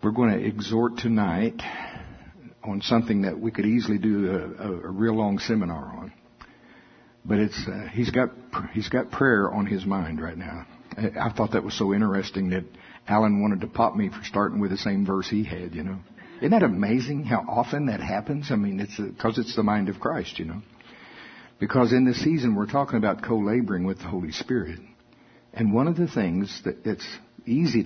We're going to exhort tonight on something that we could easily do a real long seminar on. But he's got prayer on his mind right now. I thought that was so interesting that Alan wanted to pop me for starting with the same verse he had, you know. Isn't that amazing how often that happens? I mean, because it's the mind of Christ, you know. Because in this season we're talking about co-laboring with the Holy Spirit. And one of the things that's easy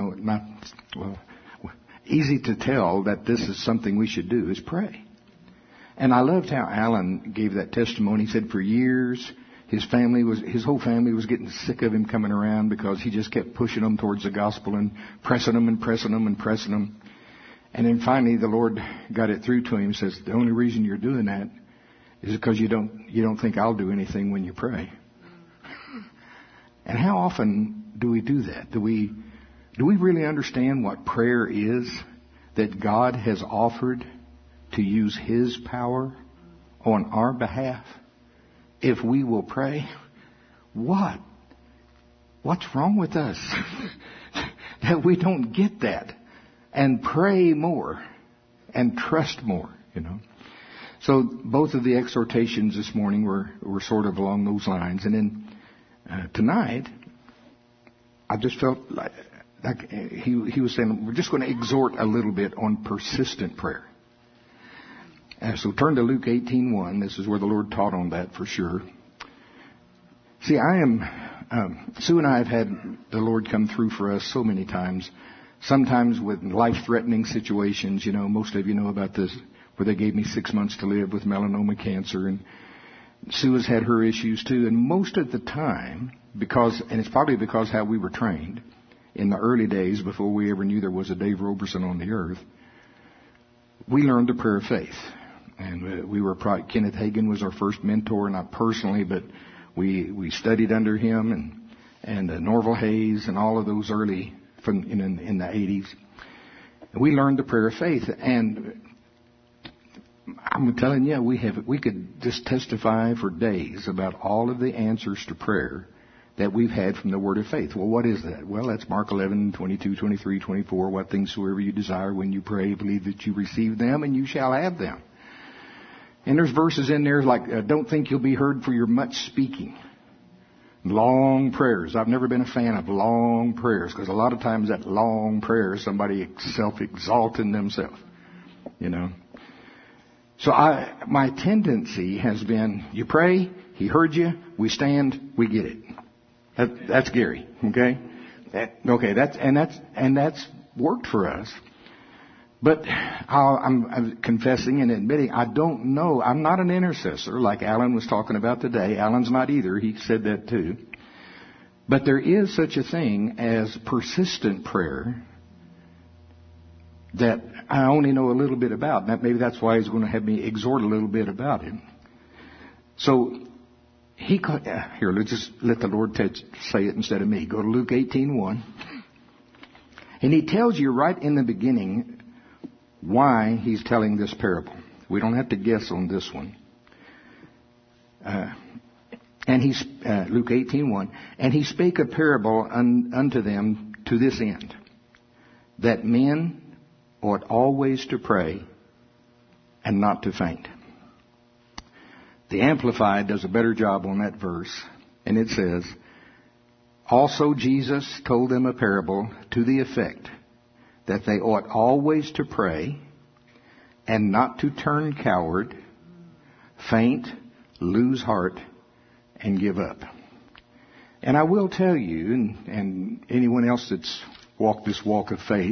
to, easy to tell that this is something we should do is pray. And I loved how Alan gave that testimony. He said for years his whole family was getting sick of him coming around because he just kept pushing them towards the gospel and pressing them and pressing them and pressing them. And then finally the Lord got it through to him. He says, the only reason you're doing that is because you don't think I'll do anything when you pray. And how often do we do that? Do we really understand what prayer is, that God has offered to use His power on our behalf if we will pray? What's wrong with us that we don't get that and pray more and trust more, you know? So both of the exhortations this morning were sort of along those lines. And then tonight, I just felt like he was saying, we're just going to exhort a little bit on persistent prayer. So turn to Luke 18:1. This is where the Lord taught on that for sure. See, Sue and I have had the Lord come through for us so many times. Sometimes with life-threatening situations. You know, most of you know about this, where they gave me 6 months to live with melanoma cancer. And Sue has had her issues too. And most of the time, and it's probably because how we were trained in the early days before we ever knew there was a Dave Roberson on the earth, we learned the prayer of faith. And Kenneth Hagin was our first mentor, not personally, but we studied under him and Norval Hayes and all of those early in the 80s. And we learned the prayer of faith. And I'm telling you, we could just testify for days about all of the answers to prayer that we've had from the word of faith. Well, what is that? Well, that's Mark 11, 22, 23, 24. What things soever you desire when you pray, believe that you receive them and you shall have them. And there's verses in there like, don't think you'll be heard for your much speaking. Long prayers. I've never been a fan of long prayers because a lot of times that long prayer is somebody self-exalting themselves, you know. So my tendency has been, you pray, He heard you, we stand, we get it. That's Gary, okay? That's worked for us. But I'm confessing and admitting, I don't know. I'm not an intercessor like Alan was talking about today. Alan's not either. He said that too. But there is such a thing as persistent prayer that I only know a little bit about. Maybe that's why he's going to have me exhort a little bit about it. So let's just let the Lord say it instead of me. Go to Luke 18:1. And he tells you right in the beginning why he's telling this parable. We don't have to guess on this one. Luke 18:1. And he spake a parable unto them to this end, that men ought always to pray and not to faint. The Amplified does a better job on that verse, and it says, also Jesus told them a parable to the effect that they ought always to pray and not to turn coward, faint, lose heart, and give up. And I will tell you, and anyone else that's walked this walk of faith,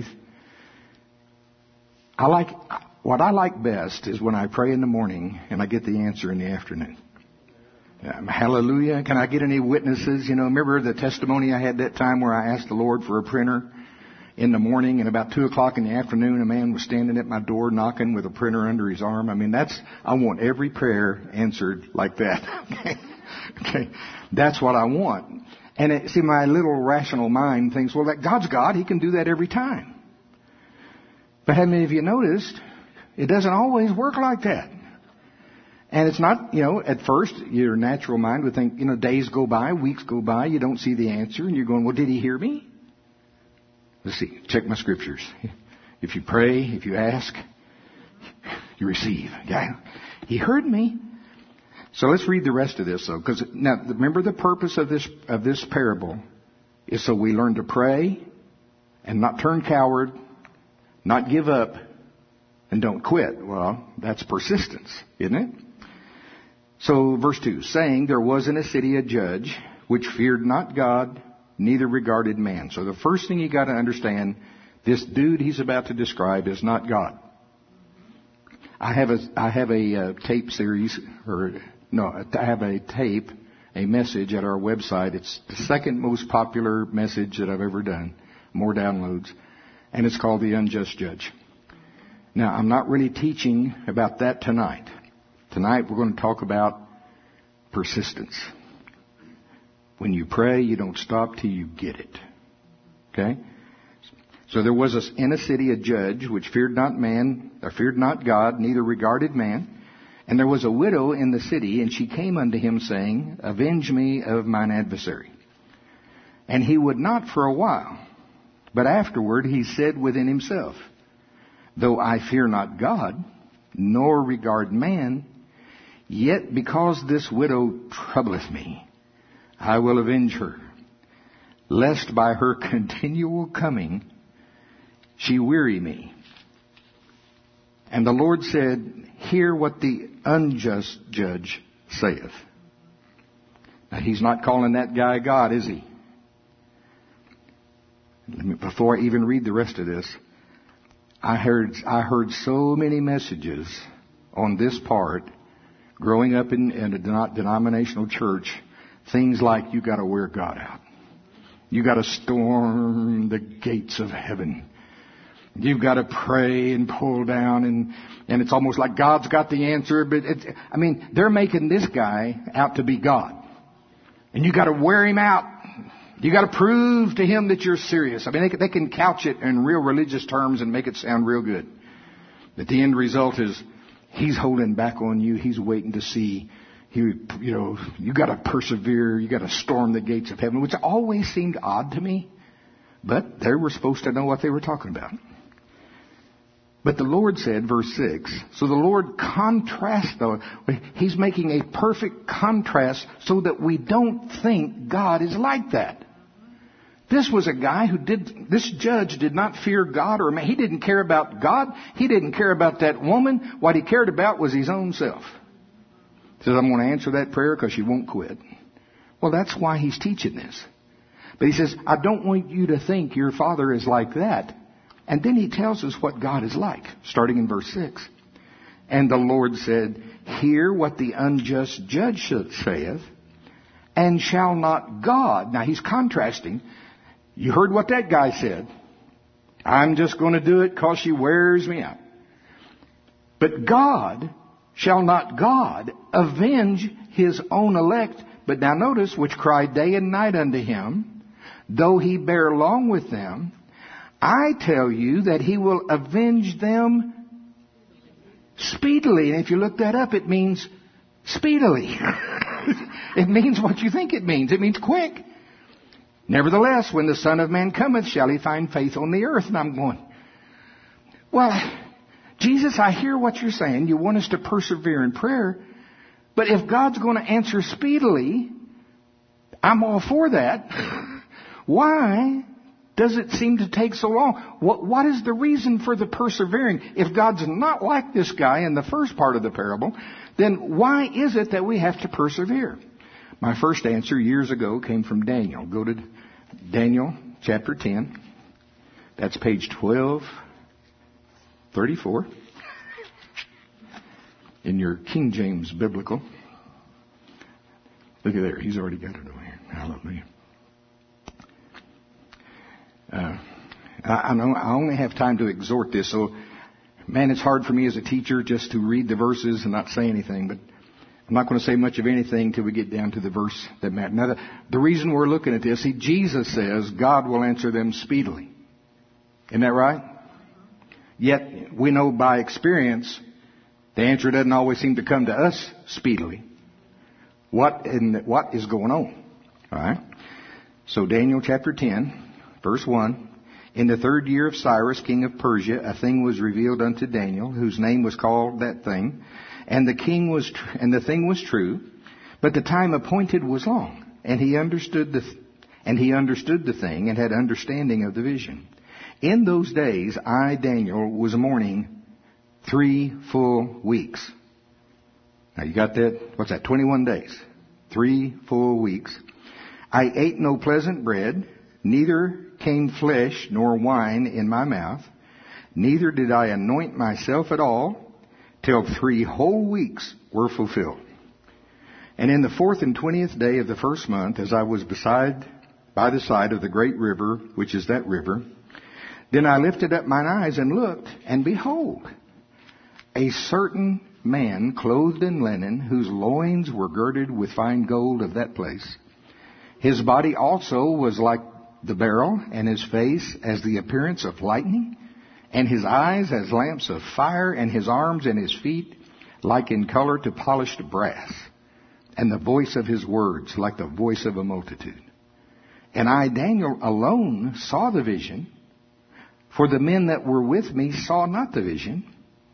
what I like best is when I pray in the morning and I get the answer in the afternoon. Hallelujah. Can I get any witnesses? You know, remember the testimony I had that time where I asked the Lord for a printer in the morning, and about 2 o'clock in the afternoon, a man was standing at my door knocking with a printer under his arm. I mean, I want every prayer answered like that. Okay. That's what I want. And my little rational mind thinks, well, that God's God. He can do that every time. But how many of you noticed it doesn't always work like that? And it's not, at first your natural mind would think, days go by, weeks go by, you don't see the answer, and you're going, well, did He hear me? Let's see, check my scriptures. If you pray, if you ask, you receive. Yeah. He heard me. So let's read the rest of this, though, because now remember the purpose of this parable is so we learn to pray and not turn coward, not give up, and don't quit. Well, that's persistence, isn't it? So verse 2, saying, there was in a city a judge which feared not God, neither regarded man. So the first thing you got to understand, this dude he's about to describe is not God. I have a tape series, I have a message at our website. It's the second most popular message that I've ever done, more downloads, and it's called The Unjust Judge. Now, I'm not really teaching about that tonight. Tonight we're going to talk about persistence. When you pray, you don't stop till you get it. Okay? So there was in a city a judge which feared not God, neither regarded man. And there was a widow in the city, and she came unto him, saying, avenge me of mine adversary. And he would not for a while. But afterward he said within himself, though I fear not God, nor regard man, yet because this widow troubleth me, I will avenge her, lest by her continual coming she weary me. And the Lord said, hear what the unjust judge saith. Now, he's not calling that guy God, is he? Before I even read the rest of this, I heard so many messages on this part, growing up in a denominational church, things like, you got to wear God out. You got to storm the gates of heaven. You've got to pray and pull down, and it's almost like God's got the answer, but they're making this guy out to be God. And you got to wear him out. You got to prove to him that you're serious. They can couch it in real religious terms and make it sound real good. But the end result is he's holding back on you. He's waiting to see. You got to persevere. You got to storm the gates of heaven, which always seemed odd to me. But they were supposed to know what they were talking about. But the Lord said, verse 6, so the Lord contrasts, though, he's making a perfect contrast so that we don't think God is like that. This was a guy this judge did not fear God or man. He didn't care about God. He didn't care about that woman. What he cared about was his own self. He says, I'm going to answer that prayer because she won't quit. Well, that's why he's teaching this. But he says, I don't want you to think your Father is like that. And then he tells us what God is like, starting in verse 6. And the Lord said, hear what the unjust judge saith, and shall not God. Now he's contrasting. You heard what that guy said. I'm just going to do it because she wears me out. But shall not God avenge his own elect? But now notice, which cry day and night unto him, though he bear long with them, I tell you that he will avenge them speedily. And if you look that up, it means speedily. It means what you think it means. It means quick. Nevertheless, when the Son of Man cometh, shall he find faith on the earth? And I'm going, well, Jesus, I hear what you're saying. You want us to persevere in prayer. But if God's going to answer speedily, I'm all for that. Why does it seem to take so long? What is the reason for the persevering? If God's not like this guy in the first part of the parable, then why is it that we have to persevere? My first answer years ago came from Daniel. Go to Daniel chapter 10. That's page 1234 in your King James Biblical. Look at there. He's already got it over here. Hallelujah. I only have time to exhort this, so man, it's hard for me as a teacher just to read the verses and not say anything, but I'm not going to say much of anything till we get down to the verse that matters. Now, the reason we're looking at this, Jesus says God will answer them speedily. Isn't that right? Yet, we know by experience, the answer doesn't always seem to come to us speedily. What is going on? All right. So Daniel chapter 10, verse 1. In the 3rd year of Cyrus, king of Persia, a thing was revealed unto Daniel, whose name was called that thing. And the thing was true, but the time appointed was long. And he understood the thing and had understanding of the vision. In those days, I, Daniel, was mourning 3 full weeks. Now you got that? What's that? 21 days. 3 full weeks. I ate no pleasant bread, neither came flesh nor wine in my mouth, neither did I anoint myself at all, till 3 whole weeks were fulfilled. And in the 4th and 20th day of the 1st month, as I was by the side of the great river, which is that river, then I lifted up mine eyes and looked, and behold, a certain man clothed in linen, whose loins were girded with fine gold of that place. His body also was like the beryl, and his face as the appearance of lightning, and his eyes as lamps of fire, and his arms and his feet like in color to polished brass, and the voice of his words like the voice of a multitude. And I, Daniel, alone saw the vision, for the men that were with me saw not the vision,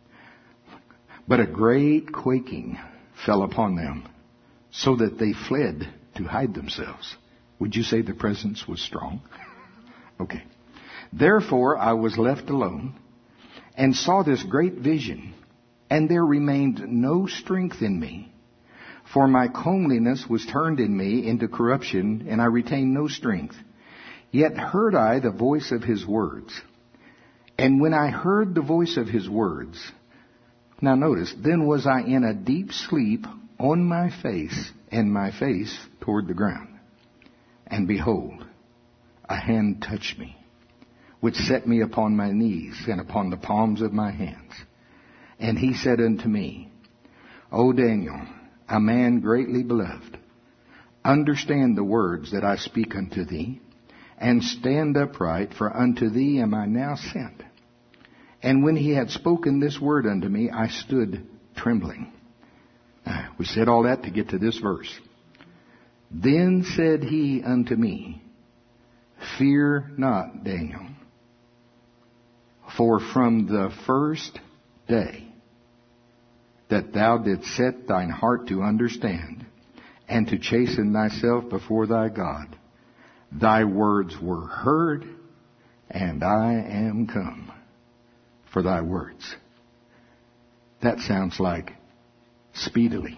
but a great quaking fell upon them, so that they fled to hide themselves. Would you say the presence was strong? Okay. Therefore I was left alone, and saw this great vision, and there remained no strength in me. For my comeliness was turned in me into corruption, and I retained no strength. Yet heard I the voice of his words. And when I heard the voice of his words, now notice, then was I in a deep sleep on my face, and my face toward the ground. And behold, a hand touched me, which set me upon my knees and upon the palms of my hands. And he said unto me, O Daniel, a man greatly beloved, understand the words that I speak unto thee, and stand upright, for unto thee am I now sent. And when he had spoken this word unto me, I stood trembling. We said all that to get to this verse. Then said he unto me, Fear not, Daniel, for from the first day that thou didst set thine heart to understand, and to chasten thyself before thy God, thy words were heard, and I am come for thy words. That sounds like speedily.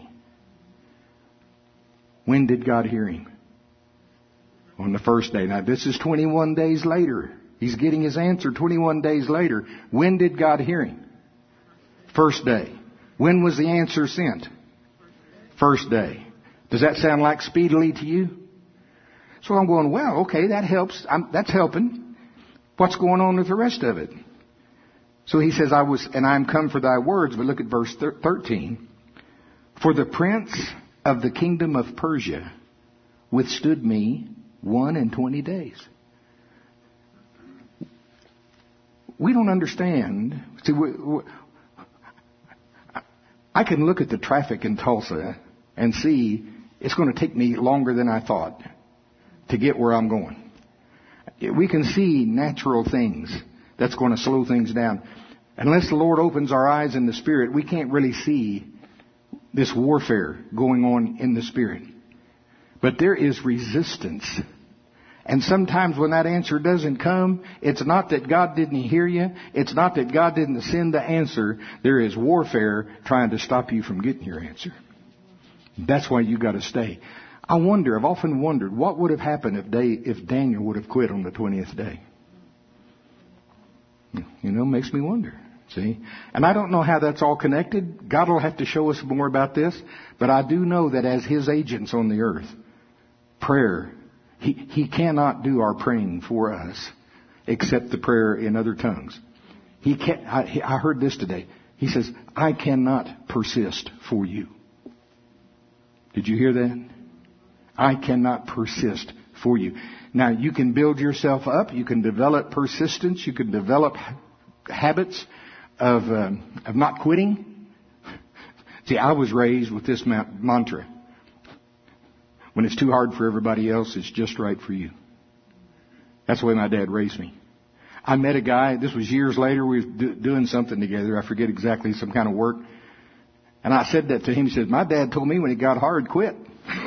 When did God hear him? On the first day. Now this is 21 days later. He's getting his answer 21 days later. When did God hear him? First day. When was the answer sent? First day. Does that sound like speedily to you? So I'm going, well, okay, that helps. That's helping. What's going on with the rest of it? So he says, I am come for thy words. But look at verse 13. For the prince of the kingdom of Persia withstood me 21 days. We don't understand. See, I can look at the traffic in Tulsa and see it's going to take me longer than I thought to get where I'm going. We can see natural things that's going to slow things down. Unless the Lord opens our eyes in the Spirit, we can't really see this warfare going on in the Spirit. But there is resistance. And sometimes when that answer doesn't come, it's not that God didn't hear you. It's not that God didn't send the answer. There is warfare trying to stop you from getting your answer. That's why you got to stay. I've often wondered, what would have happened if Daniel would have quit on the 20th day? Makes me wonder. See? And I don't know how that's all connected. God will have to show us more about this. But I do know that as his agents on the earth, prayer, he cannot do our praying for us except the prayer in other tongues. He can't. I heard this today. He says, I cannot persist for you. Did you hear that? I cannot persist for you. Now, you can build yourself up. You can develop persistence. You can develop habits of not quitting. See, I was raised with this mantra. When it's too hard for everybody else, it's just right for you. That's the way my dad raised me. I met a guy, this was years later, we were doing something together. I forget exactly, some kind of work. And I said that to him. He said, my dad told me when he got hard, quit.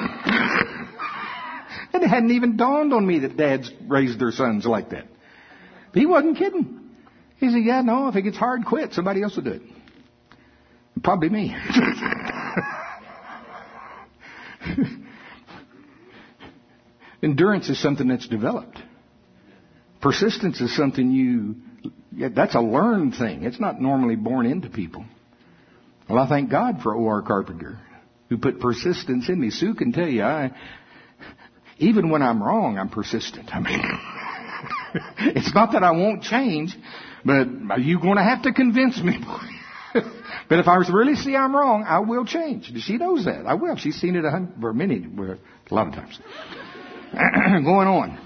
And it hadn't even dawned on me that dads raised their sons like that. But he wasn't kidding. He said, yeah, no, if it gets hard, quit. Somebody else will do it. Probably me. Endurance is something that's developed. Persistence is something that's a learned thing. It's not normally born into people. Well, I thank God for O.R. Carpenter, who put persistence in me. Sue can tell you, even when I'm wrong, I'm persistent. I mean, it's not that I won't change, but you're going to have to convince me. But if I really see I'm wrong, I will change. She knows that. I will. She's seen it a lot of times. Going on.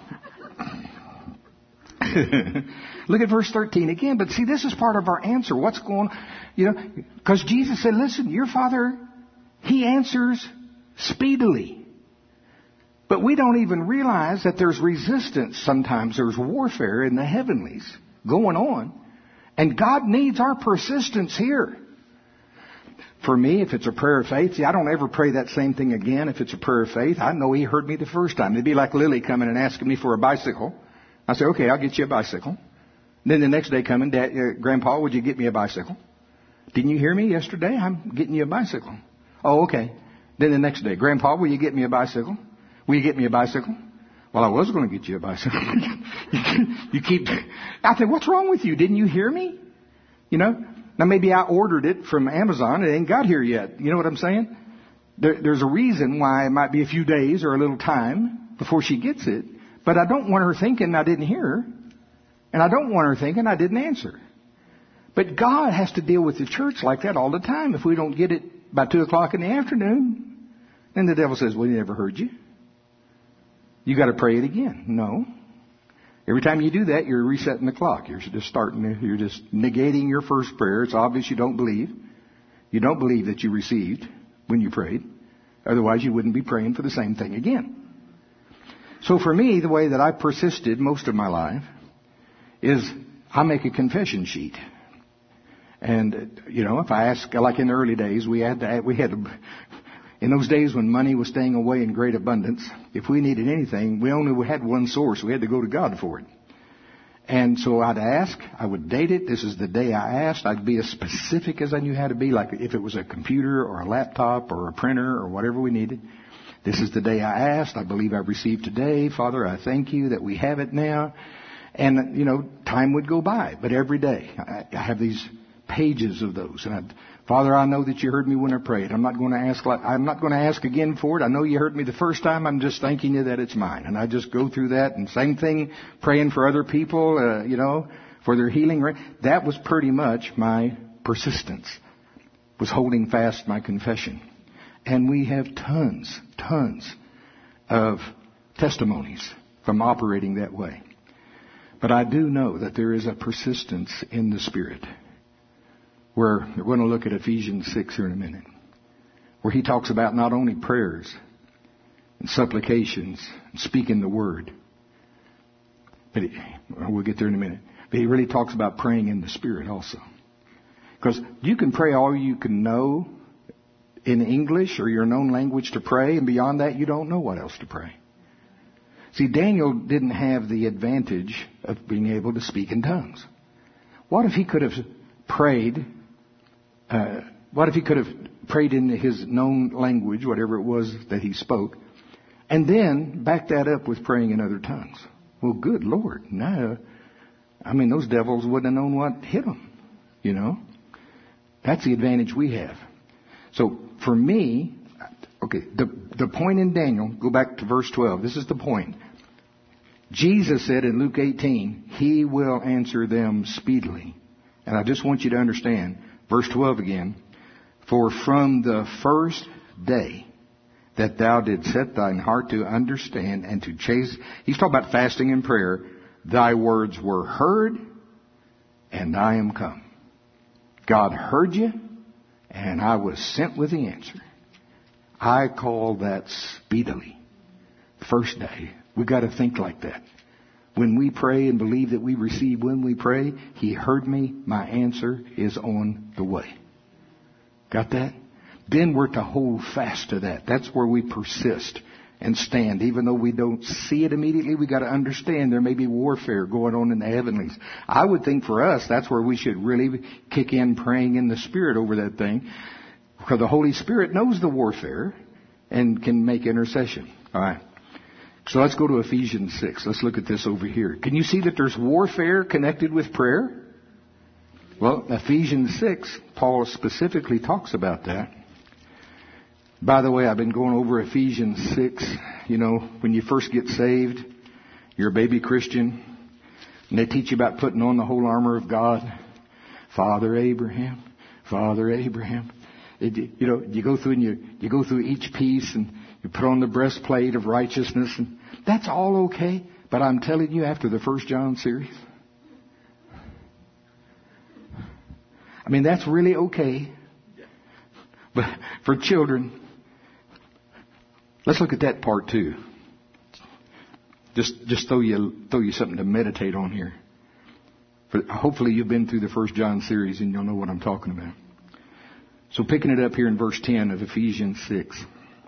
Look at verse 13 again. But see, this is part of our answer. What's going on? Because Jesus said, listen, your Father, He answers speedily. But we don't even realize that there's resistance sometimes. There's warfare in the heavenlies going on. And God needs our persistence here. For me, if it's a prayer of faith, see, I don't ever pray that same thing again if it's a prayer of faith. I know He heard me the first time. It'd be like Lily coming and asking me for a bicycle. I say, okay, I'll get you a bicycle. Then the next day coming, Grandpa, would you get me a bicycle? Didn't you hear me yesterday? I'm getting you a bicycle. Oh, okay. Then the next day, Grandpa, will you get me a bicycle? Will you get me a bicycle? Well, I was going to get you a bicycle. I think, what's wrong with you? Didn't you hear me? Now maybe I ordered it from Amazon. It ain't got here yet. You know what I'm saying? There's a reason why it might be a few days or a little time before she gets it. But I don't want her thinking I didn't hear her. And I don't want her thinking I didn't answer. But God has to deal with the church like that all the time. If we don't get it by 2 o'clock in the afternoon, then the devil says, well, he never heard you. You got to pray it again. No. Every time you do that, you're resetting the clock. You're just negating your first prayer. It's obvious you don't believe. You don't believe that you received when you prayed. Otherwise, you wouldn't be praying for the same thing again. So for me, the way that I persisted most of my life is I make a confession sheet. And, if I ask, like in the early days, in those days when money was staying away in great abundance, if we needed anything, we only had one source. We had to go to God for it. And so I'd ask, I would date it. This is the day I asked. I'd be as specific as I knew how to be, like if it was a computer or a laptop or a printer or whatever we needed. This is the day I asked. I believe I've received today. Father, I thank you that we have it now. And, time would go by. But every day, I have these pages of those. And Father, I know that you heard me when I prayed. I'm not going to ask again for it. I know you heard me the first time. I'm just thanking you that it's mine. And I just go through that. And same thing, praying for other people, for their healing. That was pretty much my persistence, was holding fast my confession. And we have tons of testimonies from operating that way. But I do know that there is a persistence in the Spirit. We're going to look at Ephesians 6 here in a minute, where he talks about not only prayers and supplications and speaking the word, but we'll get there in a minute. But he really talks about praying in the Spirit also. Because you can pray all you can know in English or your known language to pray, and beyond that you don't know what else to pray. See, Daniel didn't have the advantage of being able to speak in tongues. What if he could have prayed? What if he could have prayed in his known language, whatever it was that he spoke, and then backed that up with praying in other tongues? Well, good Lord. No. Those devils wouldn't have known what hit them. That's the advantage we have. So, for me, the point in Daniel, go back to verse 12. This is the point. Jesus said in Luke 18, He will answer them speedily. And I just want you to understand, verse 12 again, for from the first day that thou did set thine heart to understand and to chase, he's talking about fasting and prayer, thy words were heard, and I am come. God heard you, and I was sent with the answer. I call that speedily. First day. We've got to think like that. When we pray and believe that we receive when we pray, He heard me, my answer is on the way. Got that? Then we're to hold fast to that. That's where we persist and stand. Even though we don't see it immediately, we got to understand there may be warfare going on in the heavenlies. I would think for us, that's where we should really kick in praying in the Spirit over that thing. Because the Holy Spirit knows the warfare and can make intercession. All right. So let's go to Ephesians 6. Let's look at this over here. Can you see that there's warfare connected with prayer? Well, Ephesians 6, Paul specifically talks about that. By the way, I've been going over Ephesians 6. You know, when you first get saved, you're a baby Christian, and they teach you about putting on the whole armor of God. Father Abraham, Father Abraham. You go through and you go through each piece, and you put on the breastplate of righteousness, and that's all okay. But I'm telling you, after the 1 John series, I mean, that's really okay. But for children, let's look at that part too. Just throw you something to meditate on here. But hopefully you've been through the 1 John series and you'll know what I'm talking about. So picking it up here in verse 10 of Ephesians 6.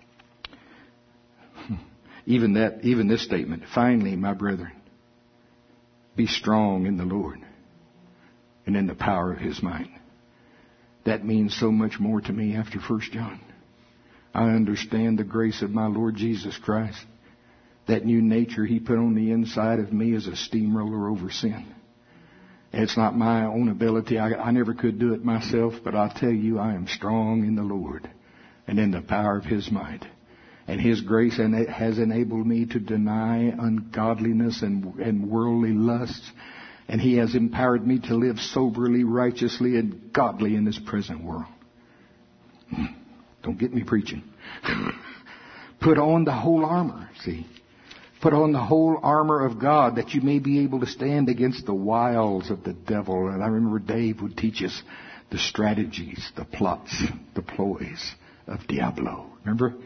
Even this statement. Finally, my brethren, be strong in the Lord and in the power of His might. That means so much more to me after 1 John. I understand the grace of my Lord Jesus Christ. That new nature He put on the inside of me is a steamroller over sin. It's not my own ability. I never could do it myself, but I'll tell you, I am strong in the Lord and in the power of His might. And His grace has enabled me to deny ungodliness and worldly lusts. And He has empowered me to live soberly, righteously, and godly in this present world. Don't get me preaching. Put on the whole armor, see. Put on the whole armor of God that you may be able to stand against the wiles of the devil. And I remember Dave would teach us the strategies, the plots, the ploys of Diablo. Remember?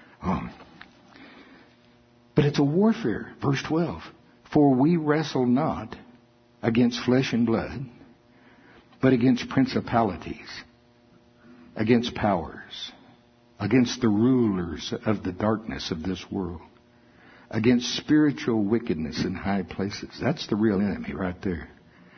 But it's a warfare. Verse 12. For we wrestle not against flesh and blood, but against principalities, against powers, against the rulers of the darkness of this world, against spiritual wickedness in high places. That's the real enemy right there.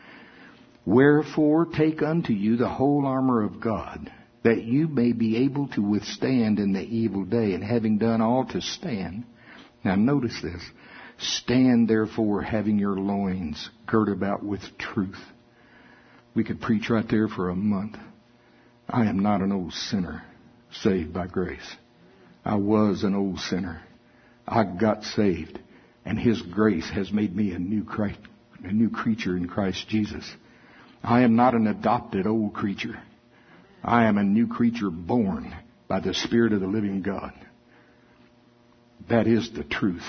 Wherefore take unto you the whole armor of God, that you may be able to withstand in the evil day, and having done all to stand. Now notice this. Stand therefore, having your loins girt about with truth. We could preach right there for a month. I am not an old sinner saved by grace. I was an old sinner. I got saved, and His grace has made me a new creature in Christ Jesus. I am not an adopted old creature. I am a new creature born by the Spirit of the living God. That is the truth.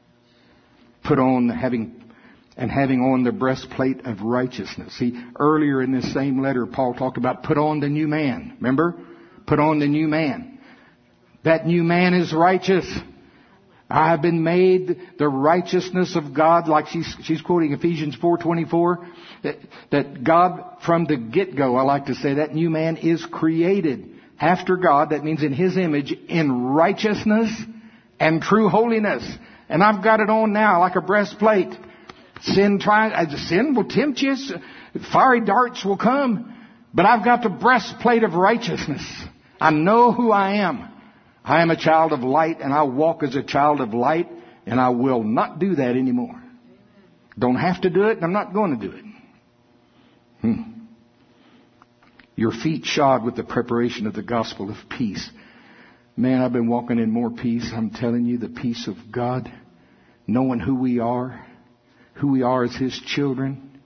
Put on having on the breastplate of righteousness. See, earlier in this same letter, Paul talked about put on the new man. Remember? Put on the new man. That new man is righteous. I have been made the righteousness of God, like she's quoting Ephesians 4:24, that God from the get-go, I like to say that new man is created after God. That means in His image, in righteousness and true holiness. And I've got it on now like a breastplate. Sin will tempt you. Fiery darts will come. But I've got the breastplate of righteousness. I know who I am. I am a child of light, and I walk as a child of light, and I will not do that anymore. Don't have to do it, and I'm not going to do it. Your feet shod with the preparation of the gospel of peace. Man, I've been walking in more peace. I'm telling you, the peace of God, knowing who we are as His children.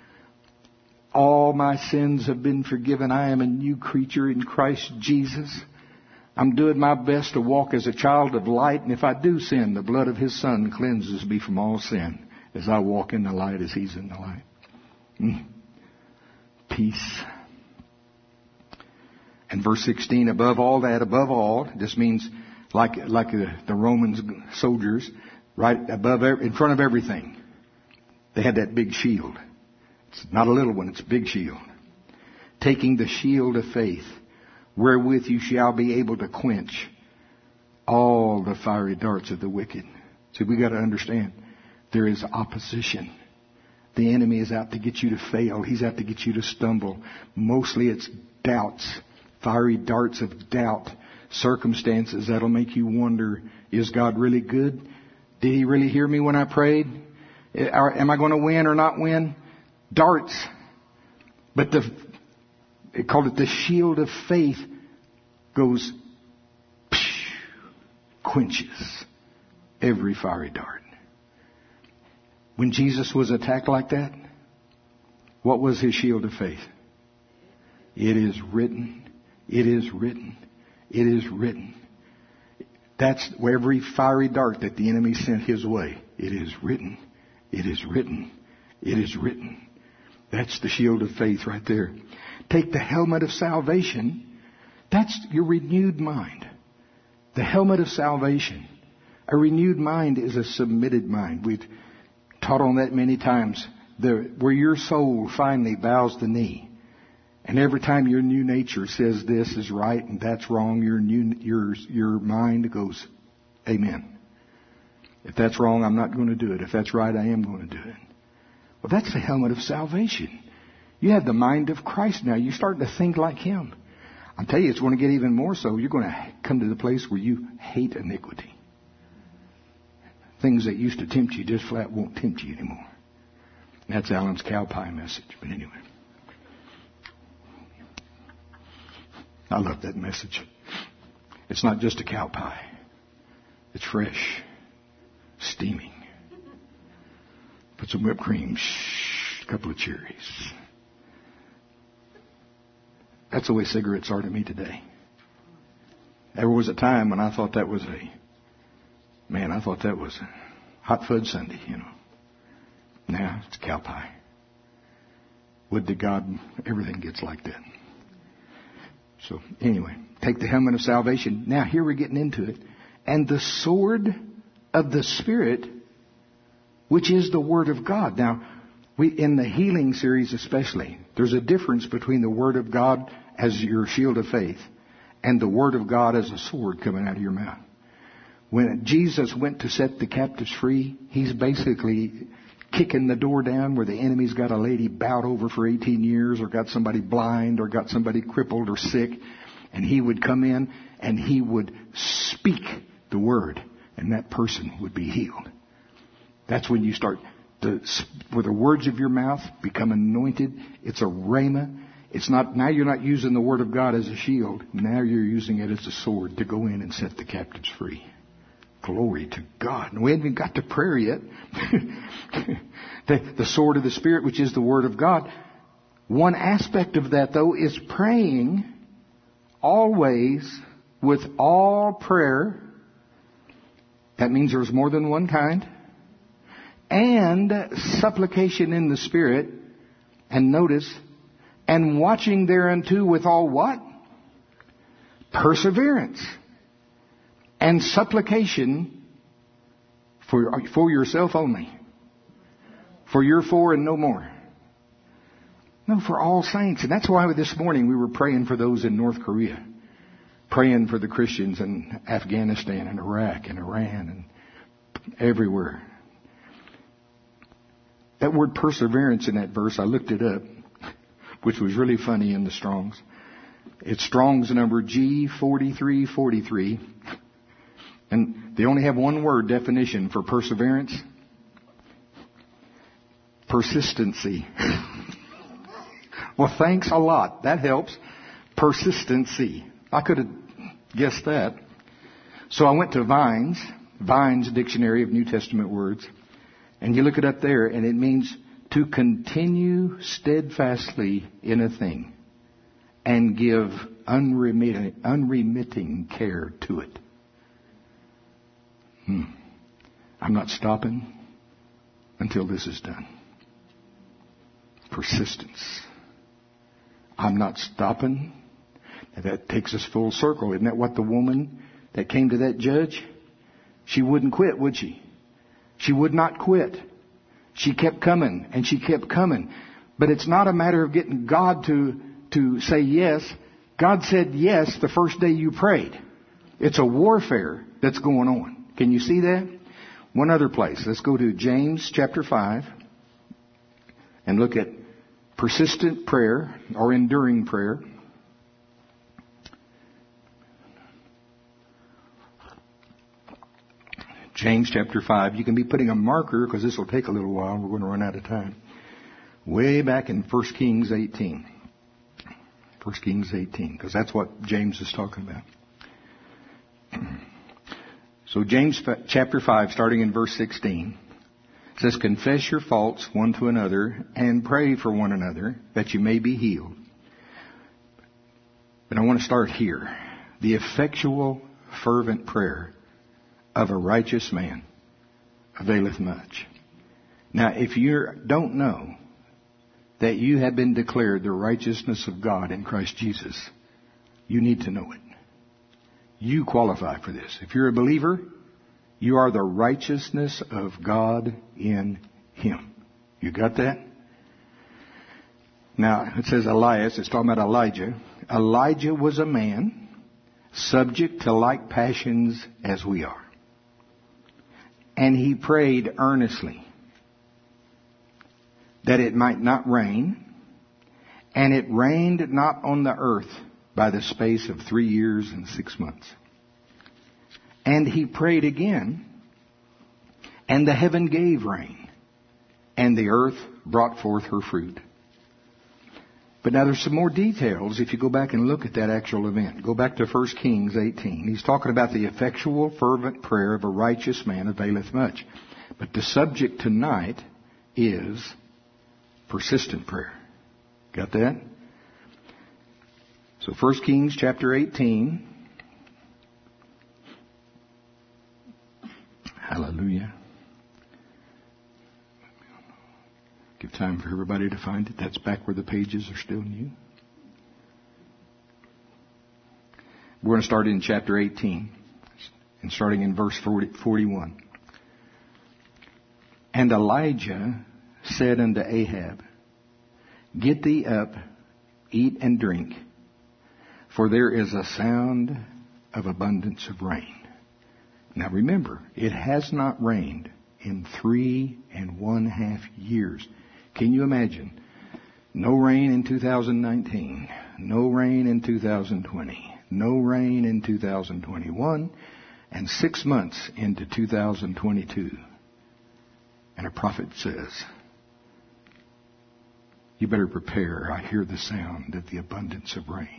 All my sins have been forgiven. I am a new creature in Christ Jesus. I'm doing my best to walk as a child of light, and if I do sin, the blood of His Son cleanses me from all sin as I walk in the light as He's in the light. Peace. And verse 16, above all, this means like the Roman soldiers, right above, in front of everything. They had that big shield. It's not a little one, it's a big shield. Taking the shield of faith, wherewith you shall be able to quench all the fiery darts of the wicked. See, we got to understand, there is opposition. The enemy is out to get you to fail. He's out to get you to stumble. Mostly it's doubts, fiery darts of doubt, circumstances that'll make you wonder, is God really good? Did He really hear me when I prayed? Am I going to win or not win? Darts. But they called it the shield of faith, goes, quenches every fiery dart. When Jesus was attacked like that, what was His shield of faith? It is written. It is written. It is written. That's every fiery dart that the enemy sent his way. It is written. It is written. It is written. That's the shield of faith right there. Take the helmet of salvation. That's your renewed mind. The helmet of salvation. A renewed mind is a submitted mind. We've taught on that many times. Where your soul finally bows the knee. And every time your new nature says this is right and that's wrong, your mind goes, amen. If that's wrong, I'm not going to do it. If that's right, I am going to do it. Well, that's the helmet of salvation. You have the mind of Christ now. You're starting to think like Him. I'll tell you, it's going to get even more so. You're going to come to the place where you hate iniquity. Things that used to tempt you just flat won't tempt you anymore. That's Alan's cow pie message. But anyway. I love that message. It's not just a cow pie. It's fresh, steaming. Put some whipped cream, a couple of cherries. That's the way cigarettes are to me today. There was a time when I thought that was a hot fudge sundae, Now it's cow pie. Would to God everything gets like that. So anyway, take the helmet of salvation. Now here we're getting into it. And the sword of the Spirit, which is the Word of God. Now, in the healing series especially, there's a difference between the Word of God as your shield of faith and the Word of God as a sword coming out of your mouth. When Jesus went to set the captives free, He's basically kicking the door down where the enemy's got a lady bowed over for 18 years or got somebody blind or got somebody crippled or sick. And He would come in and He would speak the word and that person would be healed. That's when you start where the words of your mouth become anointed. It's a rhema. It's not, now you're not using the Word of God as a shield. Now you're using it as a sword to go in and set the captives free. Glory to God. And we haven't even got to prayer yet. The sword of the Spirit, which is the Word of God. One aspect of that, though, is praying always with all prayer. That means there's more than one kind. And supplication in the Spirit. And notice, and watching thereunto with all what? Perseverance. And supplication for yourself only. For your four and no more. No, for all saints. And that's why this morning we were praying for those in North Korea. Praying for the Christians in Afghanistan and Iraq and Iran and everywhere. That word perseverance in that verse, I looked it up, which was really funny in the Strong's. It's Strong's number G4343. And they only have one word definition for perseverance. Persistency. Well, thanks a lot. That helps. Persistency. I could have guessed that. So I went to Vine's Dictionary of New Testament Words. And you look it up there, and it means to continue steadfastly in a thing and give unremitting care to it. I'm not stopping until this is done. Persistence. I'm not stopping. That takes us full circle. Isn't that what the woman that came to that judge? She wouldn't quit, would she? She would not quit. She kept coming and she kept coming. But it's not a matter of getting God to say yes. God said yes the first day you prayed. It's a warfare that's going on. Can you see that? One other place. Let's go to James chapter 5 and look at persistent prayer or enduring prayer. James chapter 5. You can be putting a marker because this will take a little while. We're going to run out of time. Way back in 1 Kings 18. 1 Kings 18, because that's what James is talking about. So James chapter 5, starting in verse 16, says, confess your faults one to another and pray for one another that you may be healed. But I want to start here. The effectual, fervent prayer of a righteous man availeth much. Now, if you don't know that you have been declared the righteousness of God in Christ Jesus, you need to know it. You qualify for this. If you're a believer, you are the righteousness of God in Him. You got that? Now, it says Elias. It's talking about Elijah. Elijah was a man subject to like passions as we are. And he prayed earnestly that it might not rain. And it rained not on the earth by the space of 3 years and 6 months. And he prayed again, and the heaven gave rain, and the earth brought forth her fruit. But now there's some more details if you go back and look at that actual event. Go back to 1 Kings 18. He's talking about the effectual, fervent prayer of a righteous man availeth much. But the subject tonight is persistent prayer. Got that? So 1 Kings chapter 18. Hallelujah. Give time for everybody to find it. That's back where the pages are still new. We're going to start in chapter 18 and starting in verse 41. And Elijah said unto Ahab, get thee up, eat and drink, for there is a sound of abundance of rain. Now remember, it has not rained in 3.5 years. Can you imagine? No rain in 2019. No rain in 2020. No rain in 2021. And 6 months into 2022. And a prophet says, you better prepare. I hear the sound of the abundance of rain.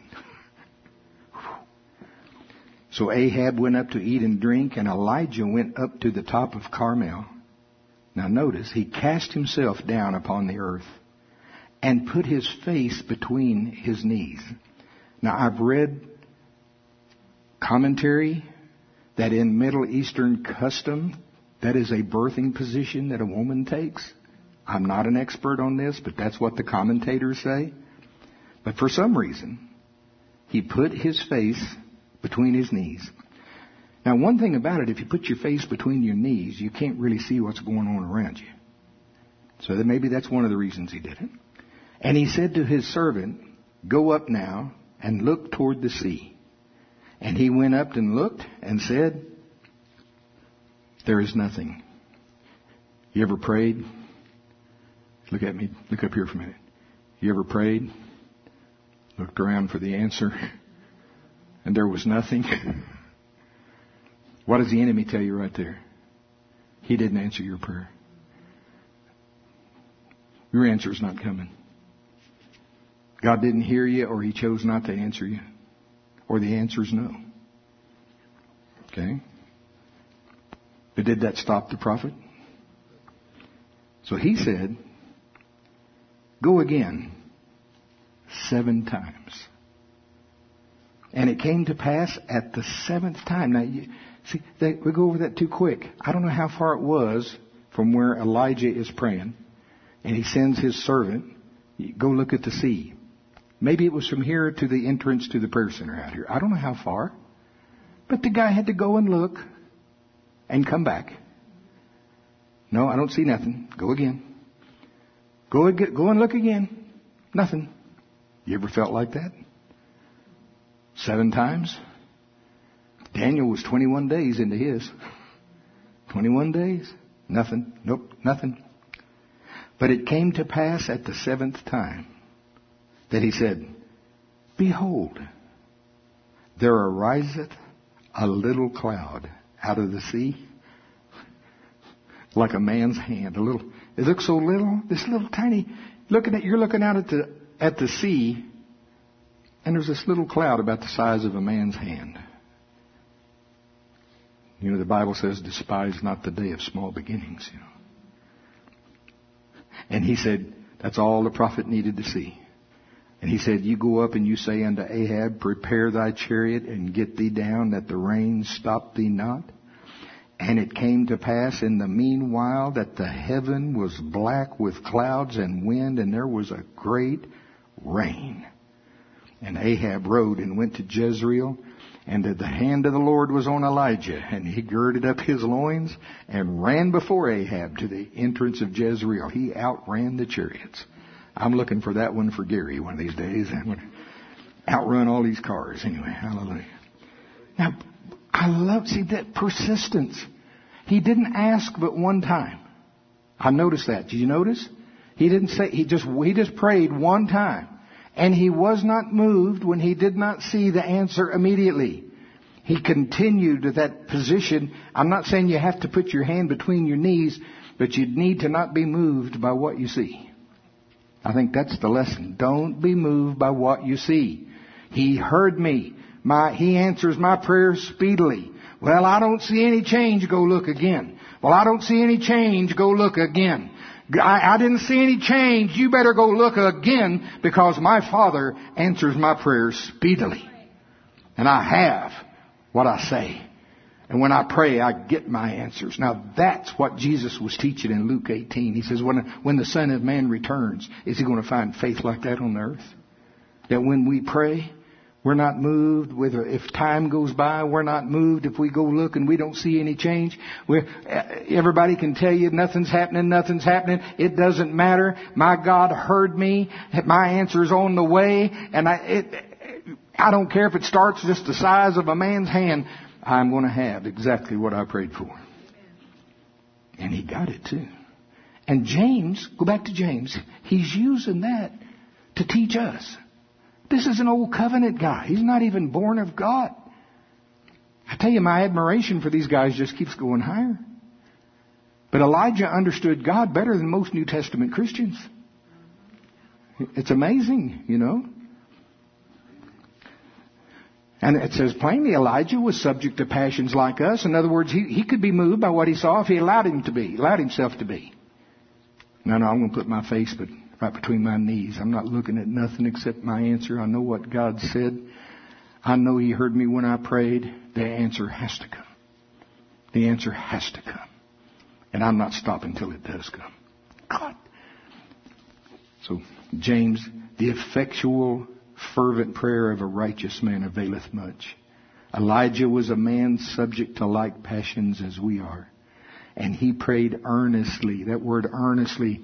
So Ahab went up to eat and drink, and Elijah went up to the top of Carmel. Now notice, he cast himself down upon the earth and put his face between his knees. Now I've read commentary that in Middle Eastern custom, that is a birthing position that a woman takes. I'm not an expert on this, but that's what the commentators say. But for some reason, he put his face between his knees. Now, one thing about it, if you put your face between your knees, you can't really see what's going on around you. So that maybe that's one of the reasons he did it. And he said to his servant, go up now and look toward the sea. And he went up and looked and said, there is nothing. You ever prayed? Look at me. Look up here for a minute. You ever prayed? Looked around for the answer? And there was nothing? What does the enemy tell you right there? He didn't answer your prayer. Your answer is not coming. God didn't hear you, or He chose not to answer you. Or the answer is no. Okay? But did that stop the prophet? So he said, go again 7 times. And it came to pass at the 7th time. Now, we go over that too quick. I don't know how far it was from where Elijah is praying. And he sends his servant, go look at the sea. Maybe it was from here to the entrance to the prayer center out here. I don't know how far. But the guy had to go and look and come back. No, I don't see nothing. Go again. Go and look again. Nothing. You ever felt like that? 7 times? Daniel was 21 days into his. 21 days. Nothing. Nope, nothing. But it came to pass at the 7th time that he said, Behold, there ariseth a little cloud out of the sea, like a man's hand. It looks so little, this little tiny. You're looking out at the sea, and there's this little cloud about the size of a man's hand. You know, the Bible says, despise not the day of small beginnings, you know. And he said, that's all the prophet needed to see. And he said, you go up and you say unto Ahab, prepare thy chariot and get thee down, that the rain stop thee not. And it came to pass in the meanwhile that the heaven was black with clouds and wind, and there was a great rain. And Ahab rode and went to Jezreel, and the hand of the Lord was on Elijah, and he girded up his loins and ran before Ahab to the entrance of Jezreel. He outran the chariots. I'm looking for that one for Gary one of these days. I'm going to outrun all these cars. Anyway, hallelujah. Now, see that persistence. He didn't ask but one time. I noticed that. Did you notice? He didn't say, he just prayed one time. And he was not moved when he did not see the answer immediately. He continued to that position. I'm not saying you have to put your hand between your knees, but you need to not be moved by what you see. I think that's the lesson. Don't be moved by what you see. He heard me. He answers my prayers speedily. Well, I don't see any change. Go look again. Well, I don't see any change. Go look again. I didn't see any change. You better go look again, because my Father answers my prayers speedily. And I have what I say. And when I pray, I get my answers. Now, that's what Jesus was teaching in Luke 18. He says, when the Son of Man returns, is he going to find faith like that on the earth? That when we pray, we're not moved. If time goes by, we're not moved. If we go look and we don't see any change, everybody can tell you nothing's happening. It doesn't matter. My God heard me. My answer's on the way. And I don't care if it starts just the size of a man's hand. I'm going to have exactly what I prayed for. And he got it too. And James, go back to James, he's using that to teach us. This is an old covenant guy. He's not even born of God. I tell you, my admiration for these guys just keeps going higher. But Elijah understood God better than most New Testament Christians. It's amazing, you know. And it says plainly, Elijah was subject to passions like us. In other words, he could be moved by what he saw if he allowed himself to be. No, I'm going to put my face right between my knees. I'm not looking at nothing except my answer. I know what God said. I know he heard me when I prayed. The answer has to come. The answer has to come. And I'm not stopping till it does come. God. So, James, the effectual fervent prayer of a righteous man availeth much. Elijah was a man subject to like passions as we are. And he prayed earnestly. That word earnestly,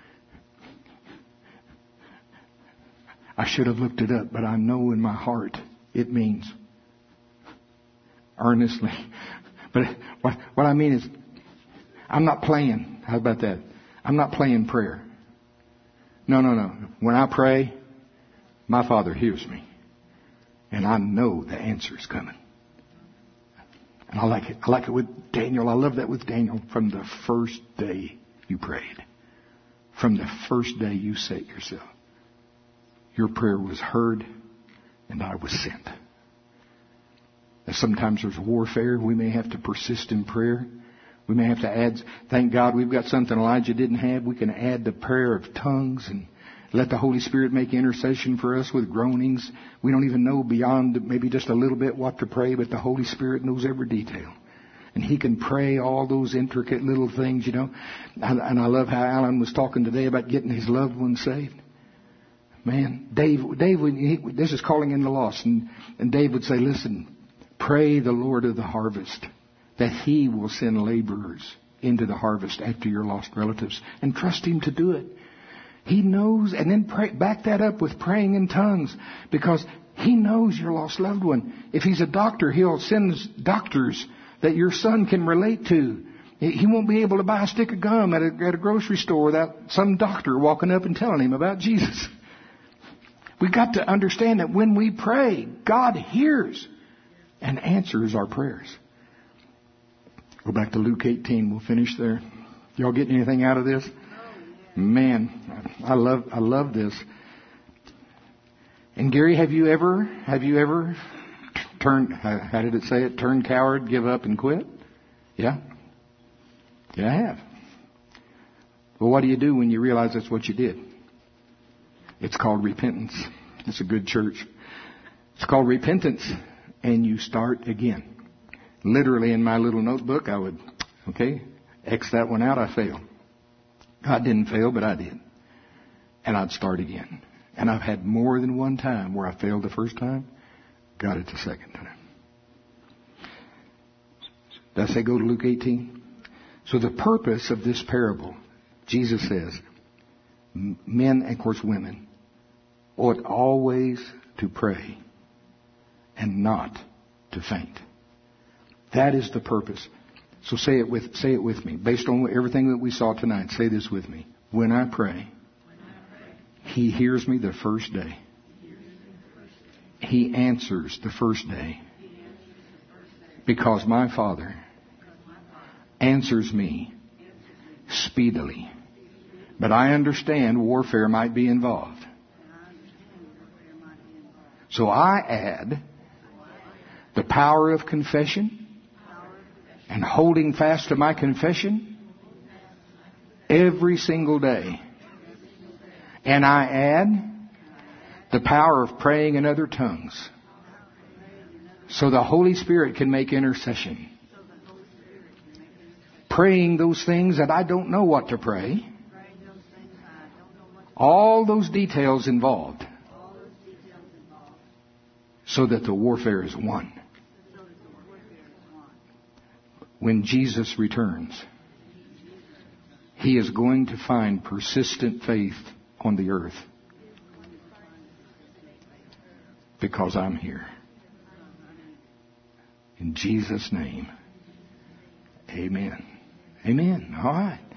I should have looked it up, but I know in my heart it means earnestly. But what I mean is, I'm not playing. How about that? I'm not playing prayer. No. When I pray, my Father hears me. And I know the answer is coming. And I like it. I like it with Daniel. I love that with Daniel. From the first day you prayed. From the first day you set yourself. Your prayer was heard and I was sent. And sometimes there's warfare. We may have to persist in prayer. We may have to add. Thank God we've got something Elijah didn't have. We can add the prayer of tongues and let the Holy Spirit make intercession for us with groanings. We don't even know beyond maybe just a little bit what to pray, but the Holy Spirit knows every detail. And He can pray all those intricate little things, you know. And I love how Alan was talking today about getting his loved ones saved. Man, Dave, this is calling in the lost. And Dave would say, listen, pray the Lord of the harvest that He will send laborers into the harvest after your lost relatives. And trust Him to do it. He knows, and then back that up with praying in tongues, because He knows your lost loved one. If He's a doctor, He'll send doctors that your son can relate to. He won't be able to buy a stick of gum at a grocery store without some doctor walking up and telling him about Jesus. We've got to understand that when we pray, God hears and answers our prayers. Go back to Luke 18. We'll finish there. Y'all getting anything out of this? Man, I love this. And Gary, have you ever turned, how did it say it? Turn coward, give up and quit? Yeah? Yeah, I have. Well, what do you do when you realize that's what you did? It's called repentance. It's a good church. It's called repentance. And you start again. Literally in my little notebook, I would, X that one out, I failed. God didn't fail, but I did. And I'd start again. And I've had more than one time where I failed the first time, got it the second time. Did I say go to Luke 18? So the purpose of this parable, Jesus says, men and of course women ought always to pray and not to faint. That is the purpose. So say it with me. Based on everything that we saw tonight, say this with me. When I pray, He hears me the first day. He answers the first day. Because my Father answers me speedily. But I understand warfare might be involved. So I add the power of confession and holding fast to my confession every single day. And I add the power of praying in other tongues so the Holy Spirit can make intercession. Praying those things that I don't know what to pray. All those details involved. So that the warfare is won. When Jesus returns, He is going to find persistent faith on the earth. Because I'm here. In Jesus' name. Amen. Amen. All right.